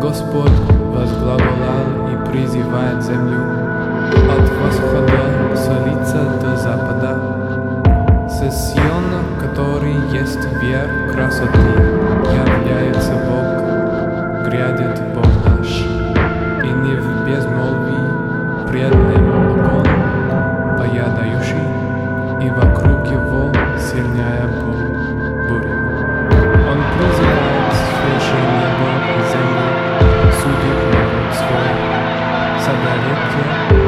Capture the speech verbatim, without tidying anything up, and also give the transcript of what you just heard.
Господь возглаголал и призывает землю от восхода солнца до запада. С Сиона, который есть верх красоты, является Бог, грядет Бог наш, и не в безмолвии пред ним огонь поедающий, и вокруг его сильная буря. Он призывает свежее небо и землю, судит народ свой, соберет